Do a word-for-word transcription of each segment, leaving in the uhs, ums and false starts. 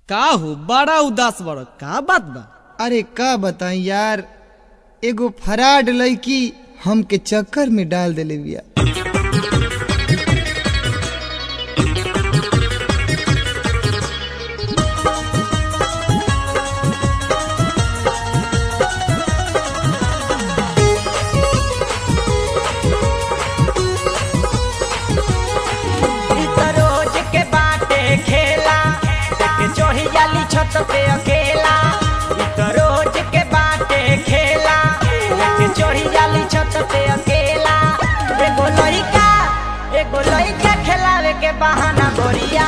का हो बड़ा उदास बड़ का बात बा? अरे का बताई यार, एगो फराड लड़की हमके चक्कर में डाल देले बिया। छत पे अकेला इत रोज के बाटे खेला, लेके चढ़ी जाली छत पे अकेला। एगो लइका एगो लइका खेलावे के बहाना बोरिया,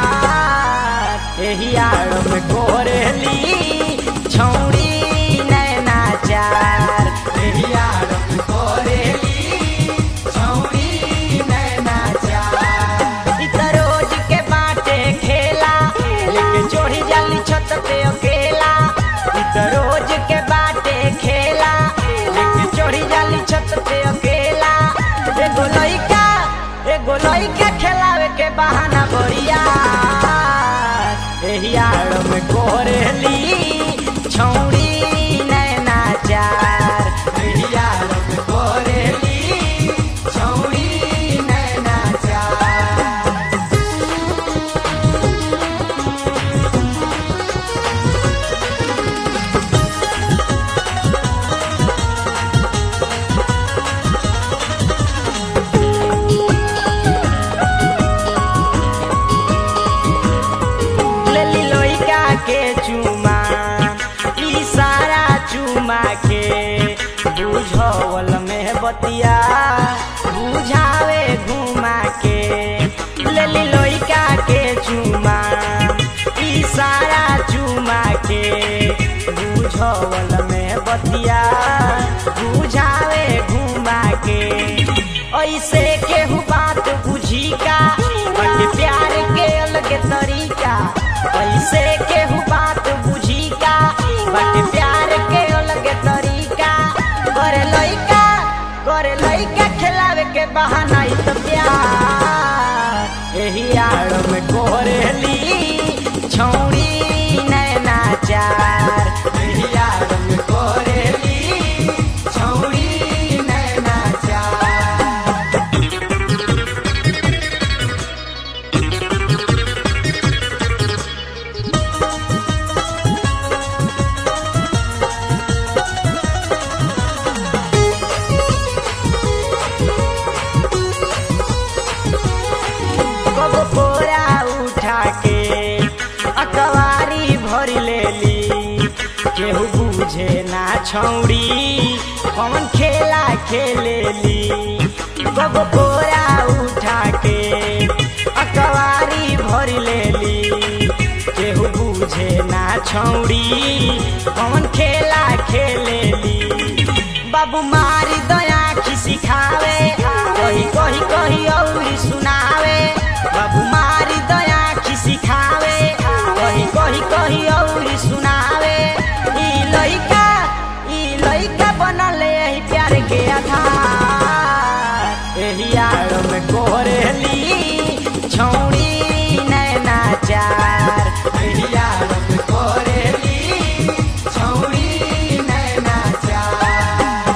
एही आड़ में कोरेली छौड़ी नैना चार, एही आड़ में कोरेली छौड़ी नैना चार। इत रोज के बाटे खेला, लेके चढ़ी जाली छत पे अकेला। इत रोज के बाटे खेला, लेके चढ़ी जाली छत पे अकेला। एगो लइका एगो लइका खेलावे के बहाना बोरिया, एही आड़ में कोरेली छौड़ी नैना चार, एही आड़ में कोरेली छौड़ी नैना चार। के चुमा इशारा चुमा के बुझवल में बतिया बुझावे घुमा के। लेली लइका के चुमा इशारा चुमा के बुझवल में बतिया बुझावे घुमा के। ऐसे केहू बात बुझी का बट प्यार के अलग तरीका, ऐसे केहू बात बुझी का बट प्यार के अलग तरीका। करे लइका करे लइका खेलावे के बहाना इत प्यार, एही आड़ में कोरेली छौड़ी नैना चार, एही आड़ में कोरेली छौड़ी नैना चार। बोरा उठा के अकवारी भर लेली, केहू बुझे ना छौड़ी कौन खेला खेलेली। गब बोरा उठा के अकवारी भर लेली, केहू बुझे ना छौड़ी कौन खेला खेलेली। बाबू मारी दया खिसी खावे, कही कही कही औरी सुनावे। बाबू मारी दया खिसी खावे, कही कही कही औरी सुनावे। ई लइका ई लइका बनल एही प्यार के आधार, एही आड़ में कोरेली छौड़ी नैना चार, एही आड़ में कोरेली छौड़ी नैना चार।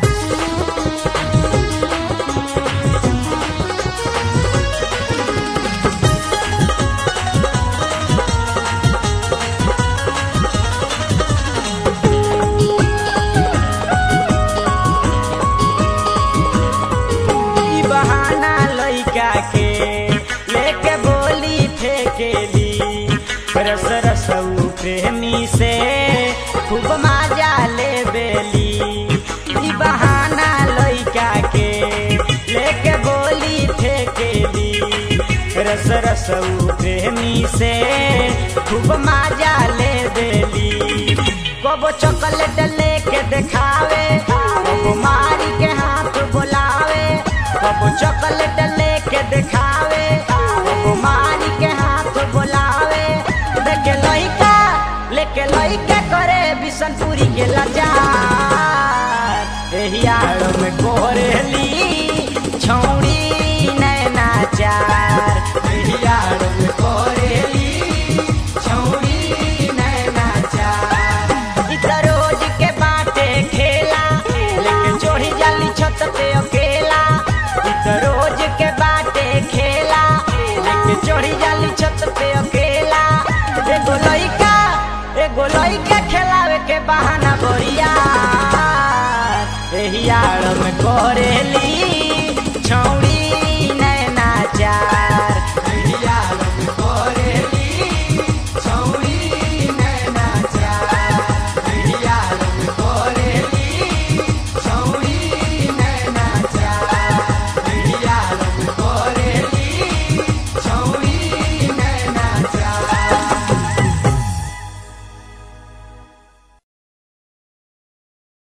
बहाना लइका के लेके बोली फेंकेली, रस रसऊ प्रेमी से खूब मजा ले बेली। ई बहाना लइका के लेके बोली फेंकेली, रस रसऊ प्रेमी से खूब मजा ले बेली। कबो चॉकलेट लेके देखावे, कबो मारी के हाथ बोलावे। कबो चॉकलेट लेके देखावे, कबो मारी के हाथ बोलावे। देखे लइका लेके लइका करे बिशनपुरी के लाचार, एही आड़ में कोरेली छौड़ी नैना चार, एही आड़ में कोरेली छौड़ी छत पे अकेला एगो लइका एगो लइका खेलावे के बहाना बोरिया एही आड़ में करेली